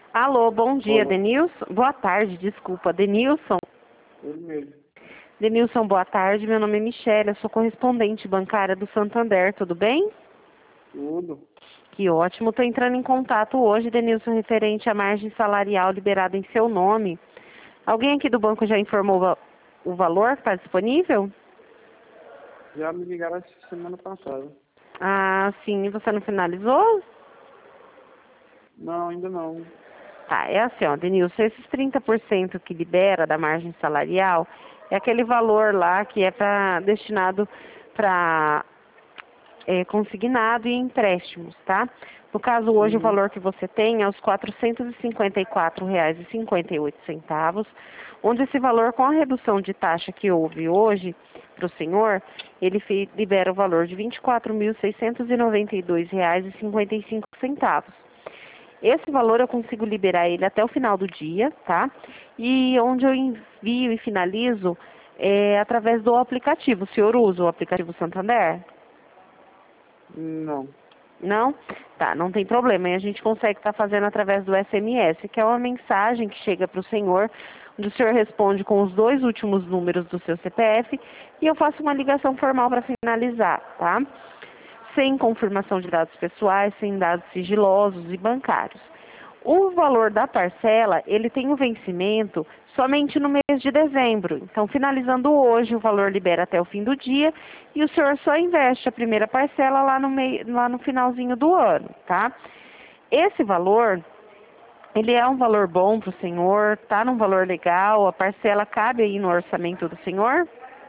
Alô, bom dia, Olá, Denilson. Boa tarde, desculpa, Denilson. ele mesmo. Denilson, boa tarde. Meu nome é Michele, eu sou correspondente bancária do Santander, tudo bem? Tudo. Que ótimo. Estou entrando em contato hoje, Denilson, referente à margem salarial liberada em seu nome. Alguém aqui do banco já informou o valor que está disponível? Já me ligaram essa semana passada. Ah, sim. E você não finalizou? Não, ainda não. Tá, é assim, ó, Denilson, esses 30% que libera da margem salarial é aquele valor lá que é destinado para consignado e empréstimos, tá? No caso, hoje, o Uhum. valor que você tem é os R$ 454,58, onde esse valor, com a redução de taxa que houve hoje para o senhor, ele libera o valor de R$ 24.692,55. Esse valor eu consigo liberar ele até o final do dia, tá? E onde eu envio e finalizo é através do aplicativo. O senhor usa o aplicativo Santander? Não. Não? Tá, não tem problema. E a gente consegue estar fazendo através do SMS, que é uma mensagem que chega para o senhor, onde o senhor responde com os 2 últimos números do seu CPF e eu faço uma ligação formal para finalizar, tá? Sem confirmação de dados pessoais, sem dados sigilosos e bancários. O valor da parcela, ele tem o vencimento somente no mês de dezembro. Então, finalizando hoje, o valor libera até o fim do dia e o senhor só investe a primeira parcela lá no finalzinho do ano, tá? Esse valor, ele é um valor bom para o senhor, tá num valor legal, a parcela cabe aí no orçamento do senhor?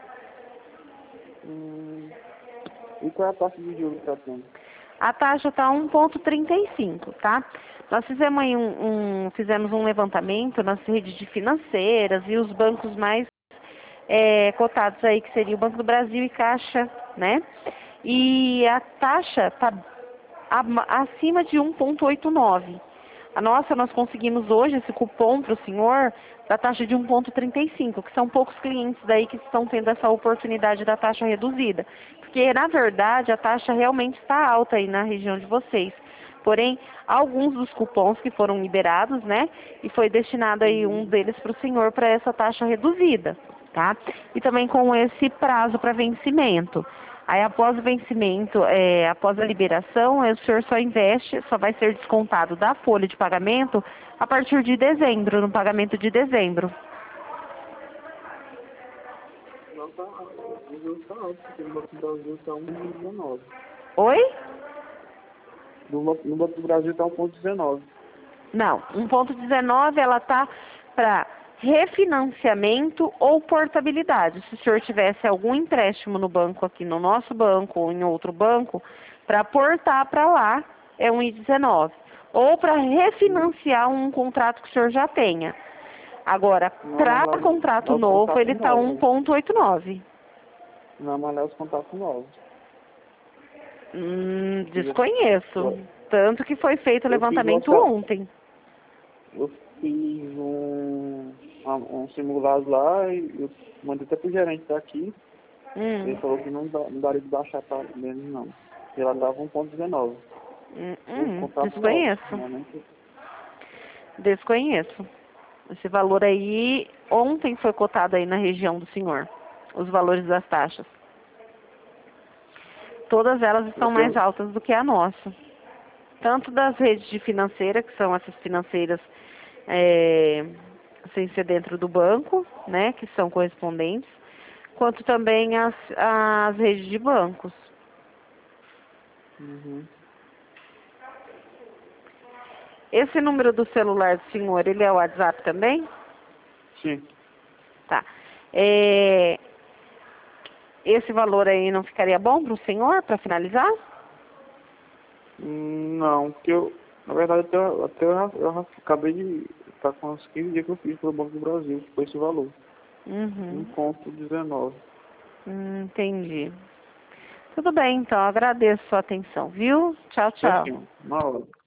Hum. E qual é a taxa de juros que tá tendo? A taxa está 1,35, tá? Nós fizemos aí fizemos um levantamento nas redes de financeiras e os bancos mais cotados aí, que seria o Banco do Brasil e Caixa, né? E a taxa está acima de 1,89. A nossa, nós conseguimos hoje esse cupom para o senhor da taxa de 1,35, que são poucos clientes daí que estão tendo essa oportunidade da taxa reduzida. Porque, na verdade, a taxa realmente está alta aí na região de vocês. Porém, alguns dos cupons que foram liberados, né, e foi destinado aí um Uhum. deles para o senhor para essa taxa reduzida, tá? E também com esse prazo para vencimento. Aí após o vencimento, após a liberação, o senhor só investe, só vai ser descontado da folha de pagamento a partir de dezembro, no pagamento de dezembro. Não tá alto. O juros tá alto, porque no Banco do Brasil tá 1,19. Oi? No Banco do Brasil tá 1,19. Não, 1,19 ela tá para refinanciamento ou portabilidade. Se o senhor tivesse algum empréstimo no banco aqui, no nosso banco ou em outro banco, para portar para lá é 1,19. Ou para Uhum. refinanciar um contrato que o senhor já tenha. Agora, Não, mas para lá contrato os novo, contatos ele está novos. 1,89. Não, mas lá os contatos novos. Desconheço. Eu Tanto que foi feito o eu fiz levantamento uma, ontem. eu fiz um simulado lá e eu mandei até pro gerente daqui. Ele Hum, falou que não daria de baixar para menos não. E ela dava 1,19. Os contatos novos, desconheço. realmente. Desconheço. Esse valor aí, ontem foi cotado aí na região do senhor. Os valores das taxas. Todas elas Eu estão mais tenho. altas do que a nossa. Tanto das redes de financeira, que são essas financeiras é, sem ser dentro do banco, né, que são correspondentes, quanto também as redes de bancos. Uhum. Esse número do celular do senhor, ele é o WhatsApp também? Sim. Tá. É, esse valor aí não ficaria bom para o senhor, para finalizar? Não, porque eu, na verdade, eu já acabei de estar com uns 15 dias que eu fiz pelo Banco do Brasil, que foi esse valor. Uhum. 1,19. Entendi. Tudo bem, então. Agradeço a sua atenção, viu? Tchau, tchau. Certinho, na hora.